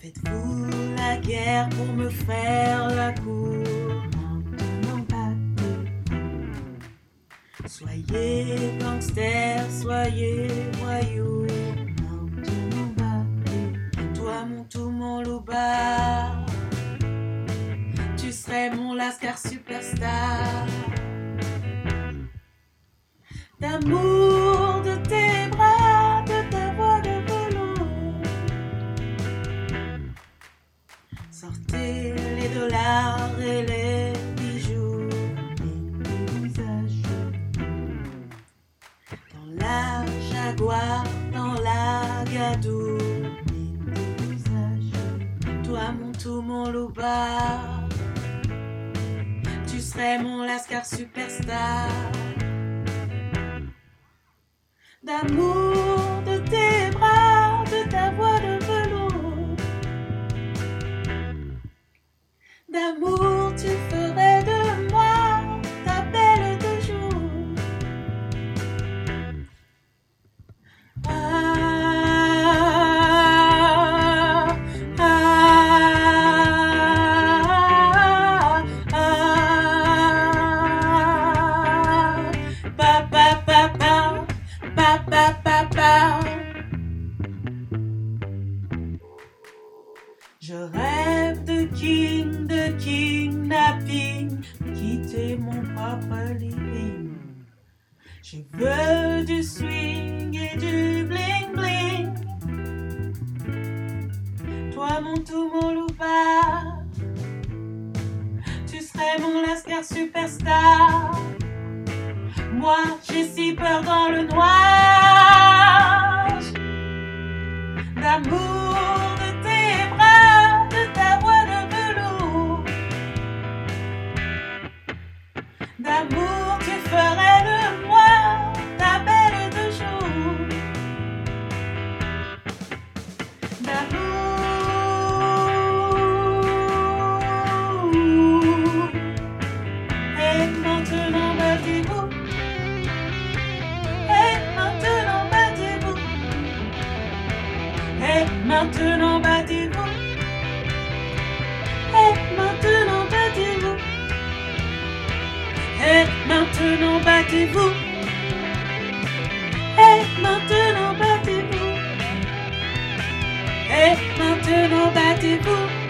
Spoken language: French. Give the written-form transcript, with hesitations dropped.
Faites-vous la guerre pour me faire la cour? Maintenant battez-vous. Soyez gangsters, soyez voyous. Maintenant battez-vous. Toi mon tout, mon loupard, tu serais mon lascar superstar. D'amour de tes bras, de ta voix de velours. Sortez les dollars et les bijoux et les visages. Dans la Jaguar, dans la Gadou et les visages. Toi mon tout, mon loupard, tu serais mon lascar superstar. D'amour de tes bras, de ta voix de velours. D'amour tu ferais de moi ta belle de jour. Je rêve de kidnapping, quitter mon propre living. Je veux du swing et du bling bling. Toi mon tout, mon loupard, tu serais mon lascar superstar. Moi j'ai si peur dans le noir. D'amour de tes bras, de ta voix de velours. D'amour tu ferais de moi ta belle de jour. D'amour. Et maintenant battez-vous. Et maintenant battez-vous. Et maintenant battez-vous. Et maintenant battez-vous. Et maintenant battez-vous. Et maintenant battez-vous. Et maintenant battez-vous.